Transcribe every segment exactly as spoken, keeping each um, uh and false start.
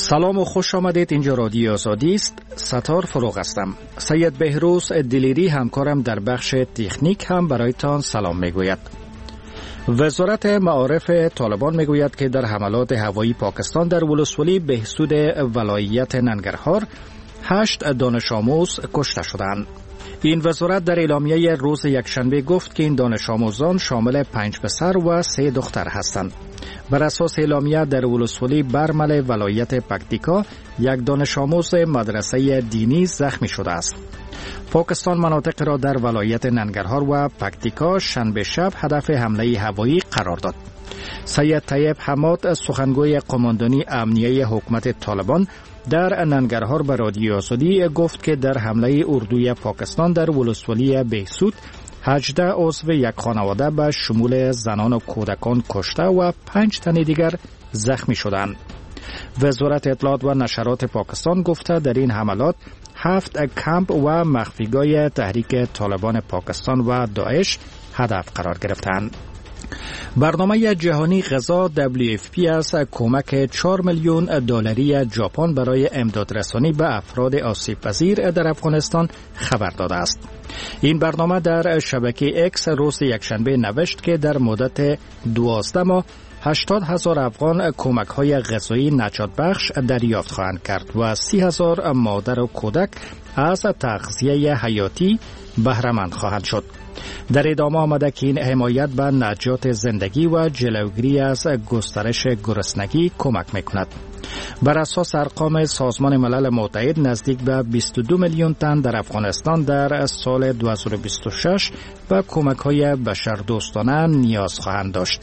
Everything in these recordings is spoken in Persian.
سلام و خوش آمدید. اینجا رادیو آزادی است. ستار فروغ هستم. سید بهروز دلیری همکارم در بخش تکنیک هم برایتان سلام میگوید. وزارت معارف طالبان میگوید که در حملات هوایی پاکستان در ولسوالی بهسود ولایت ننگرهار هشت دانش آموز کشته شدند. این وزارت در اعلامیه روز یکشنبه گفت که این دانش آموزان شامل پنج پسر و سه دختر هستند. بر اساس اعلامیه در ولسوالی برمل ولایت پکتیکا یک دانش آموز مدرسه دینی زخمی شده است. پاکستان مناطق را در ولایت ننگرهار و پکتیکا شنبه شب هدف حمله هوایی قرار داد. سید طیب حماد سخنگوی قماندانی امنیه حکومت طالبان در ننگرهار به رادیو آزادی گفت که در حمله اردوی پاکستان در ولسوالی بهسود هجده عضو یک خانواده به شمول زنان و کودکان کشته و پنج تن دیگر زخمی شدند. وزارت اطلاعات و نشرات پاکستان گفته در این حملات هفت کمپ و مخفیگاه تحریک طالبان پاکستان و داعش هدف قرار گرفتند. برنامه جهانی غذا دبلیو اف پی از کمک چهار میلیون دلاری ژاپن برای امدادرسانی به افراد آسیب پذیر در افغانستان خبر داده است. این برنامه در شبکه اکس روز یکشنبه نوشت که در مدت دوازده ماه هشتاد هزار افغان کمک های غذایی نجات بخش دریافت خواهند کرد و سی هزار مادر و کودک از تغذیه حیاتی بهره مند خواهند شد. در ادامه آمده که این حمایت به نجات زندگی و جلوگیری از گسترش گرسنگی کمک میکند. بر اساس ارقام سازمان ملل متحد نزدیک به بیست و دو میلیون تن در افغانستان در سال دو هزار و بیست و شش به کمک های بشردوستانه نیاز خواهند داشت.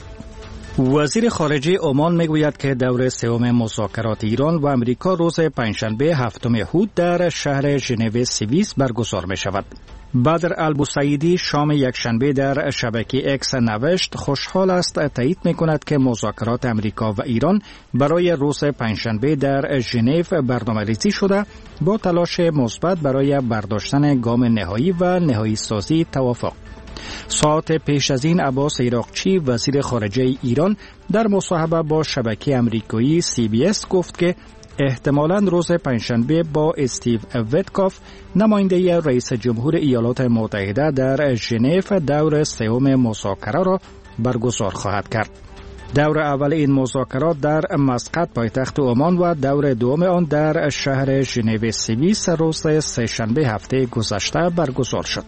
وزیر خارجه عمان میگوید که دور سوم مذاکرات ایران و امریکا روز پنجشنبه هفتم اود در شهر ژنو سوئیس برگزار می شود. بدر البوسعیدی شام یکشنبه در شبکه اکس نوشت خوشحال است تایید می کند که مذاکرات امریکا و ایران برای روز پنجشنبه در ژنو برنامه‌ریزی شده با تلاش مثبت برای برداشتن گام نهایی و نهایی سازی توافق. ساعت پیش از این عباس عراقچی وزیر خارجه ایران در مصاحبه با شبکه امریکایی سی بی اس گفت که احتمالاً روز پنجشنبه با استیو ویتکاف نماینده رئیس جمهور ایالات متحده در ژنو دور سوم مذاکره را برگزار خواهد کرد. دور اول این مذاکرات در مسقط پایتخت عمان و دور دوم آن در شهر ژنو سوئیس روز سه‌شنبه هفته گذشته برگزار شد.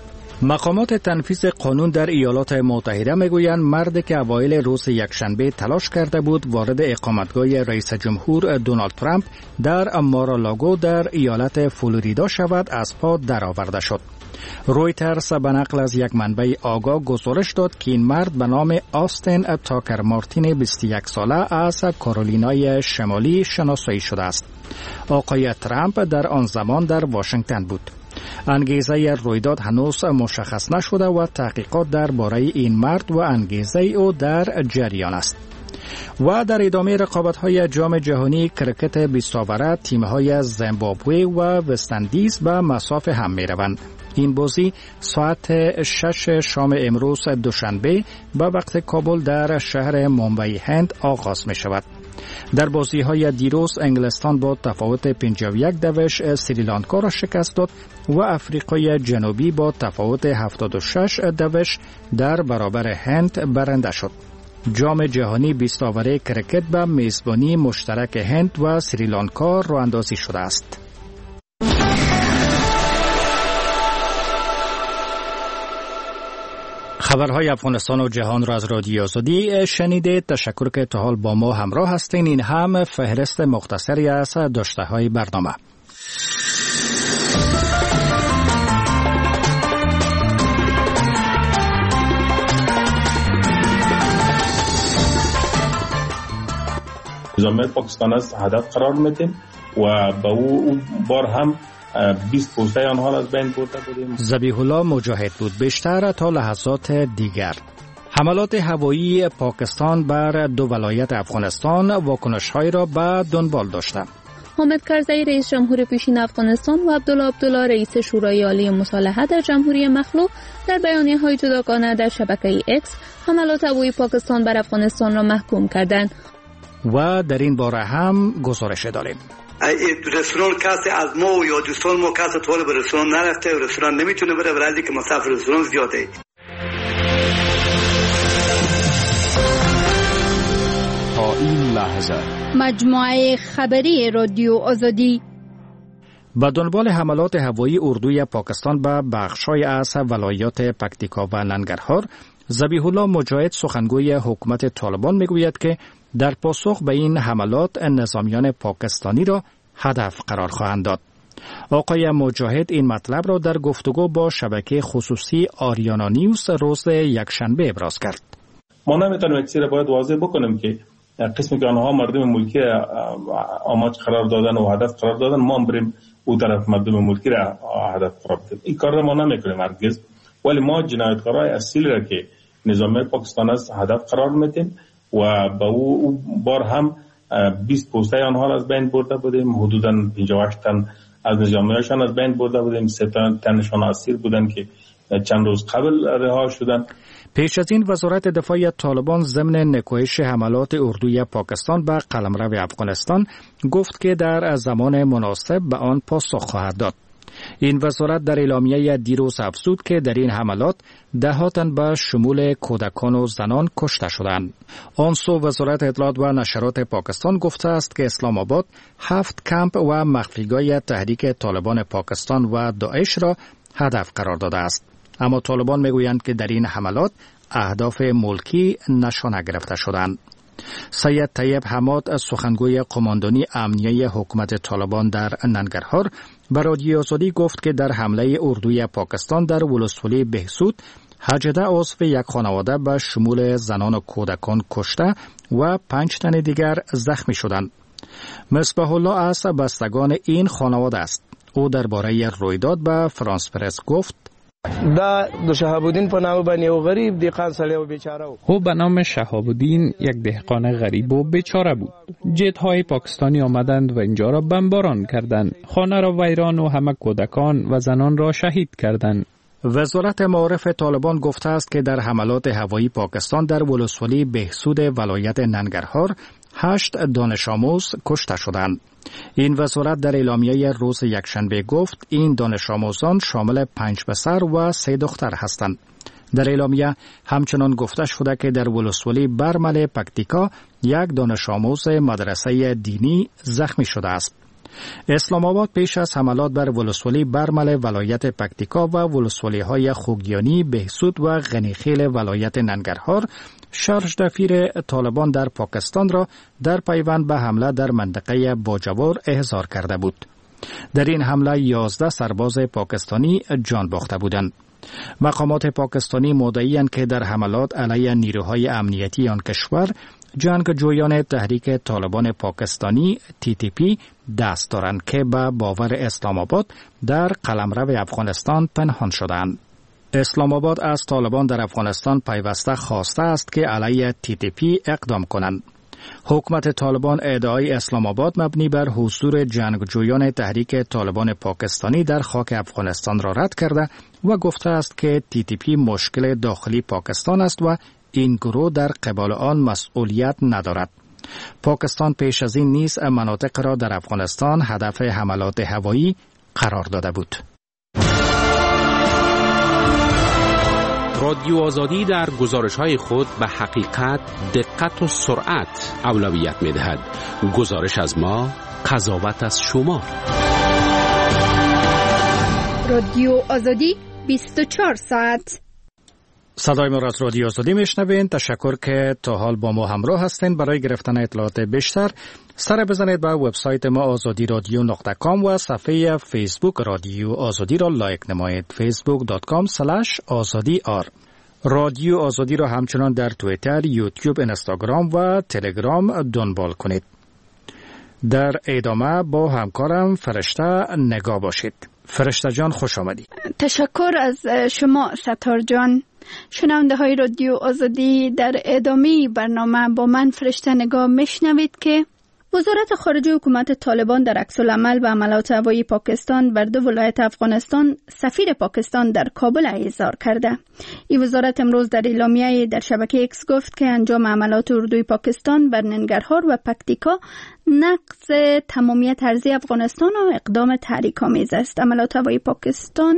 مقامات تنفیذ قانون در ایالات متحده میگویند مردی که اوایل روز یکشنبه تلاش کرده بود وارد اقامتگاه رئیس جمهور دونالد ترامپ در مارالاگو در ایالت فلوریدا شود از پا درآورده شد. رویترز به نقل از یک منبع آگاه گزارش داد که این مرد به نام آستین تاکر مارتین بیست و یک ساله از کارولینای شمالی شناسایی شده است. آقای ترامپ در آن زمان در واشنگتن بود. انگیزه رویداد هنوز مشخص نشده و تحقیقات درباره این مرد و انگیزه او در جریان است. و در ادامه رقابت‌های جام جهانی کرکت بیست اوره تیم‌های زیمبابوه و وست‌اندیز به مصاف هم می‌روند. این بازی ساعت شش شام امروز دوشنبه به وقت کابل در شهر ممبئی هند آغاز می‌شود. در بازی‌های دیروز انگلستان با تفاوت پنجاه و یک دوش سریلانکا را شکست داد و آفریقای جنوبی با تفاوت هفتاد و شش دوش در برابر هند برنده شد. جام جهانی بیست اوره کرکت به میزبانی مشترک هند و سریلانکا راه اندازی شده است. خبرهای افغانستان و جهان را از رادیو آزادی شنیده. تشکر که تا حال با ما همراه هستین. این هم فهرست مختصری از داشته های برنامه. نظام پاکستان از هدف قرار میدیم و با او بار هم بیست پوسته آنها از بین برده بودیم. ذبیح الله مجاهد بود. بیشتر تا لحظات دیگر. حملات هوایی پاکستان بر دو ولایت افغانستان واکنش‌های را به دنبال داشته. حامد کرزی رئیس جمهور پیشین افغانستان و عبدالله عبدالله رئیس شورای عالی مصالحه در جمهوری مخلوع در بیانیه‌های جداگانه در شبکه اکس حملات هوایی پاکستان بر افغانستان را محکوم کردند. و در این باره هم گزارش داریم. رستوران کسی از ما یا دوستان ما کسی طالب رستوران نرفته و رستوران نمیتونه بره برای که مصرف رستوران زیاده. تا این لحظه مجموعه خبری رادیو آزادی به دنبال حملات هوایی اردوی پاکستان به بخش‌های از ولایات پکتیکا و ننگرهار، ذبیح الله مجاهد سخنگوی حکومت طالبان میگوید که در پاسخ به این حملات نظامیان پاکستانی را هدف قرار خواهند داد. آقای مجاهد این مطلب را در گفتگو با شبکه خصوصی آریانا نیوز روز یکشنبه ابراز کرد. ما نمیتونیم یک چیز باید واضح بکنیم که قسمی که آنها مردم ملکی آماج قرار دادن و هدف قرار دادن، ما هم بریم او طرف مردم ملکی را هدف قرار بدیم. این کار را ما نمیکنیم هرگز، ولی ما جنایتکارای اصیل را که نظام پاکستان است هدف قرار میدیم و با او بار هم بیست پوسته آنها را از بین برده بودیم. حدوداً پنجاه و هشت تن از نظامیانشان از بین برده بودیم. سه تنشان اسیر بودن که چند روز قبل رها شدن. پیش از این وزارت دفاع طالبان ضمن نکوهش حملات اردوی پاکستان به قلمرو افغانستان گفت که در زمان مناسب به آن پاسخ خواهد داد. این وزارت در اعلامیه دیروز افزود که در این حملات ده تن به شمول کودکان و زنان کشته شدند. آن سو وزارت اطلاعات و نشرات پاکستان گفته است که اسلام آباد هفت کمپ و مخفیگاه تحریک طالبان پاکستان و داعش را هدف قرار داده است. اما طالبان میگویند که در این حملات اهداف ملکی نشانه گرفته شدند. سید طیب حماد سخنگوی قماندانی امنیه حکومت طالبان در ننگرهار به رادیو آزادی گفت که در حمله اردوی پاکستان در ولسوالی بهسود هجده عضو یک خانواده به شمول زنان و کودکان کشته و پنج تن دیگر زخمی شدند. مصباح الله از بستگان این خانواده است. او درباره رویداد به فرانس پرس گفت: دا دو شهابالدین په نام باندې یو غریب دهقان سړی و بیچاره و. او به نام شهابالدین یک دهقان غریب و بیچاره بود. جت‌های پاکستانی آمدند و اینجا را بمباران کردند. خانه را ویران و همه کودکان و زنان را شهید کردند. وزارت معارف طالبان گفته است که در حملات هوایی پاکستان در ولسوالی بهسود ولایت ننگرهار هشت دانش آموز کشته شدند. این وزارت در اعلامیه روز یکشنبه گفت این دانش آموزان شامل پنج پسر و سه دختر هستند. در اعلامیه همچنان گفته شده که در ولسوالی برمل پکتیکا یک دانش آموز مدرسه دینی زخمی شده است. اسلام آباد پیش از حملات بر ولسوالی برمل ولایت پکتیکا و ولسوالی های خوگیانی، بهسود و غنیخیل ولایت ننگرهار شارژ دفیر طالبان در پاکستان را در پیوند به حمله در منطقه باجوار احضار کرده بود. در این حمله یازده سرباز پاکستانی جان باخته بودند. مقامات پاکستانی مدعی‌اند که در حملات علیه نیروهای امنیتی آن کشور جنگجویان تحریک طالبان پاکستانی تی تی پی دست دارند که به باور اسلام آباد در قلمرو افغانستان پنهان شدند. اسلام آباد از طالبان در افغانستان پیوسته خواسته است که علیه تی تی پی اقدام کنند. حکومت طالبان ادعای اسلام آباد مبنی بر حضور جنگجویان تحریک طالبان پاکستانی در خاک افغانستان را رد کرده و گفته است که تی تی پی مشکل داخلی پاکستان است و این گروه در قبال آن مسئولیت ندارد. پاکستان پیش از این نیز مناطق را در افغانستان هدف حملات هوایی قرار داده بود. رادیو آزادی در گزارش‌های خود به حقیقت، دقت و سرعت اولویت می‌دهد. گزارش از ما، قضاوت از شما. رادیو آزادی بیست و چهار ساعت. صدای ما را از رادیو آزادی میشنوین. تشکر که تا حال با ما همراه هستین. برای گرفتن اطلاعات بیشتر سر بزنید به وبسایت ما آزادی رادیو نقطه کام و صفحه فیسبوک رادیو آزادی را لایک نمایید. فیسبوک دات کام اسلش آزادی آر. رادیو آزادی را همچنان در توییتر، یوتیوب، اینستاگرام و تلگرام دنبال کنید. در ادامه با همکارم فرشته نگاه باشید. فرشته جان خوش آمدید. تشکر از شما ستار جان. شنونده های رادیو آزادی، در ادامه برنامه با من فرشته نگاه میشنوید که وزارت خارجه حکومت طالبان در عکس‌العمل به عملات هوایی پاکستان بر دو ولایت افغانستان سفیر پاکستان در کابل احضار کرده. این وزارت امروز در اعلامیه در شبکه اکس گفت که انجام عملات اردوی پاکستان بر ننگرهار و پکتیکا نقض تمامیت ارضی افغانستان و اقدام تحریک‌آمیز است. عملات هوایی پاکستان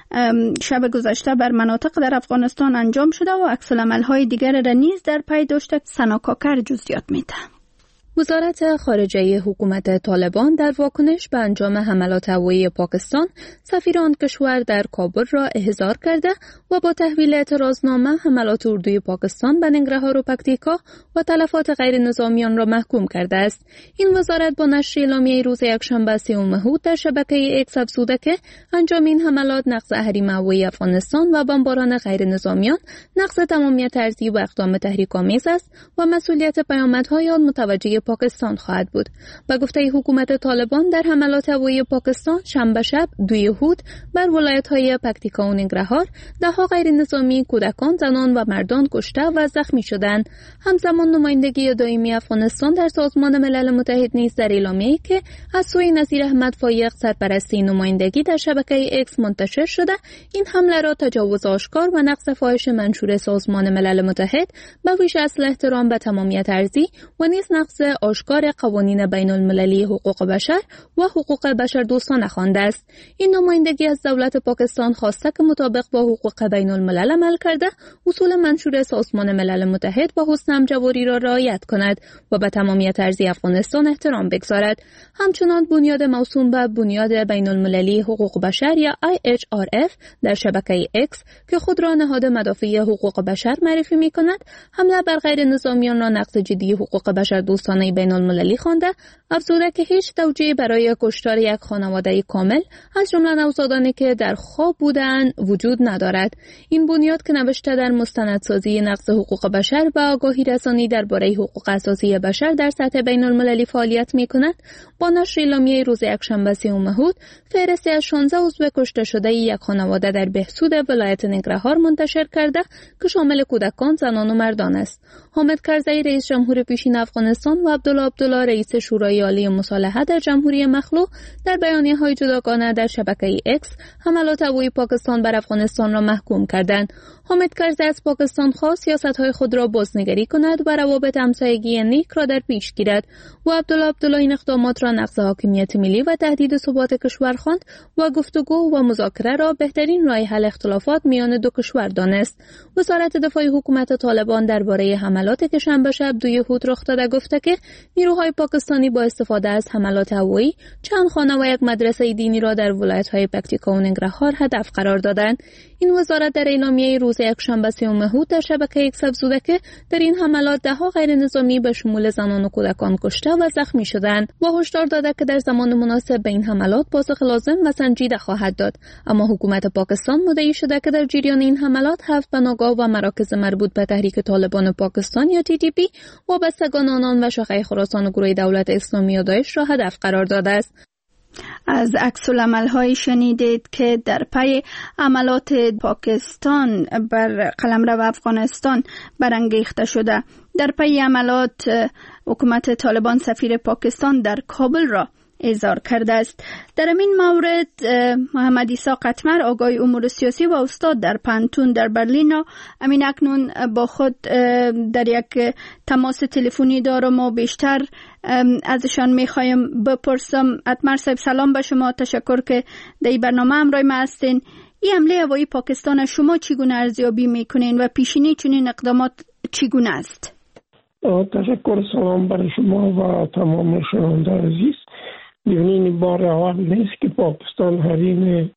شب گذشته بر مناطق در افغانستان انجام شده و عکس‌العمل‌های دیگر را نیز در پی داشته. سنا کاکر جزئیات میده. وزارت خارجه حکومت طالبان در واکنش به انجام حملات هوایی پاکستان سفیر آن کشور در کابل را احضار کرده و با تحویل اعتراضنامه حملات اردوی پاکستان به ننگرهار و پکتیکا و تلفات غیر نظامیان را محکوم کرده است. این وزارت با نشر اعلامیه روز یکشنبه سوم مهر در شبکه اکس افزوده که انجام این حملات نقض حریم هوایی افغانستان و بمباران غیر نظامیان نقض تمامیت ارضی و اقدام تحریک‌آمیز است و مسئولیت پیامدهای آن متوجه پاکستان خواهد بود. با گفته حکومت طالبان در حملات هوایی پاکستان شنبه شب دو یهود بر ولایت‌های پکتیکا و ننگرهار ده‌ها غیر نظامی، کودکان، زنان و مردان کشته و زخمی شدند. همزمان نمایندگی دائمی افغانستان در سازمان ملل متحد نیز در اعلامیه‌ای که از سوی نظیر احمد فایق سرپرست نمایندگی در شبکه اکس منتشر شده این حمله را تجاوز آشکار و نقض فاحش منشور سازمان ملل متحد به ویژه اصل احترام به تمامیت ارضی و نیز نقض آشکار قوانین بین المللی حقوق بشر و حقوق بشر دوستانه خوانده است. این نمایندگی از دولت پاکستان خواسته که مطابق با حقوق بین الملل عمل کرده اصول منشور سازمان ملل متحد و حسن همجواری را رعایت کند و به تمامیت ارضی افغانستان احترام بگذارد. همچنان بنیاد موسوم به بنیاد بین المللی حقوق بشر یا آی اچ آر اف در شبکه اکس که خود را نهاد مدافع حقوق بشر معرفی می کند حمله بر غیر نظامیان را نقض جدی حقوق بشر دوستانه بین المللی خوانده، افزوده که هیچ توجیهی برای کشتار یک خانواده کامل از جمله نوزادانی که در خواب بودند وجود ندارد. این بنیاد که نوشته در مستندسازی نقض حقوق بشر و آگاهی رسانی درباره حقوق اساسی بشر در سطح بین المللی فعالیت می کند، با نشر اعلامیه روز یکشنبه سوم مهر فهرستی از شانزده عضو کشته شده یک خانواده در بهسود ولایت ننگرهار منتشر کرده که شامل کودکان، زنان و مردان است. حامد کرزی رئیس جمهور پیشین افغانستان و عبدالله عبدالله رئیس شورای عالی مصالحه در جمهوری مخلوع در بیانیه‌های جداگانه در شبکه اکس حملات هوایی پاکستان بر افغانستان را محکوم کردند. حامد کرزی از پاکستان خواست سیاست‌های خود را بازنگری کند و روابط همسایگی نیک را در پیش گیرد و عبدالله عبدالله این اقدامات را نقض حاکمیت ملی و تهدید ثبات کشور خواند و گفتگو و مذاکره را بهترین راه حل اختلافات میان دو کشور دانست. وزارت دفاع حکومت طالبان درباره حملاتی که شنبه شب دو یهود رخ داده گفته که نیروهای پاکستانی با استفاده از حملات هوایی چند خانه و یک مدرسه دینی را در ولایت‌های پکتیکا و ننگرهار هدف قرار دادند. این وزارت در اعلامیه روز یکشنبه سوم مهر در شبکه اکس افزوده که در این حملات ده‌ها غیر نظامی به شمول زنان و کودکان کشته و زخمی شدند و هشدار داده که در زمان مناسب به این حملات پاسخ لازم و سنجیده خواهد داد. اما حکومت پاکستان مدعی شده که در جریان این حملات هفت بناگاه و مراکز مربوط به تحریک طالبان پاکستان یا تی تی پی وابستگان آنان و شاخه خراسان و گروه دولت اسلامی و داعش را هدف قرار داده است. از عکس‌العمل‌های شنیدید که در پی عملات پاکستان بر قلمرو افغانستان برانگیخته شده. در پی عملات حکومت طالبان سفیر پاکستان در کابل را احضار کرده است. در این مورد محمد عیسی قطمر آگاه امور سیاسی و استاد در پانتون در برلین امین اکنون با خود در یک تماس تلفنی دارم و بیشتر ازشان میخوایم بپرسم. قطمر صاحب سلام به شما، تشکر که در این برنامه همراه ما هستین. این حمله هوایی پاکستان شما چگونه ارزیابی میکنین و پیشینی چنین اقدامات چگونه است؟ تشکر، سلام برای شما و تمام شنونده عزیز. این بار اول نیست که پاکستان حریم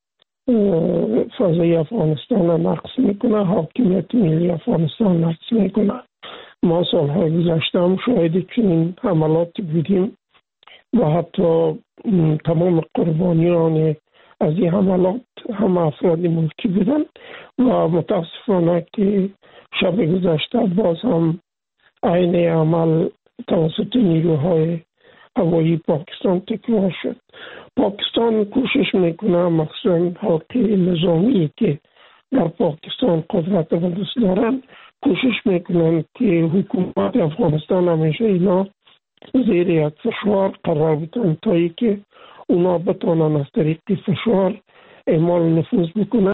فضای افغانستان را نقض میکنه، حاکمیت ملی افغانستان نقض میکنه. ما سالهای گذشته هم شاهد چنین حملات بودیم و حتی تمام قربانیان از این حملات هم افراد ملکی بودن و متاسفانه که شب گذشته باز هم عین عمل توسط نیروهای هوایی پاکستان تکرار شد. پاکستان کوشش میکنه مخصوصا حلقه نظامی که در پاکستان قدرت و دست دارن کوشش میکنن که حکومت افغانستان همیشه اینا زیر یک فشار قرار بودن تا ای که اونا بتانن از طریق فشار اعمال نفوذ بکنن.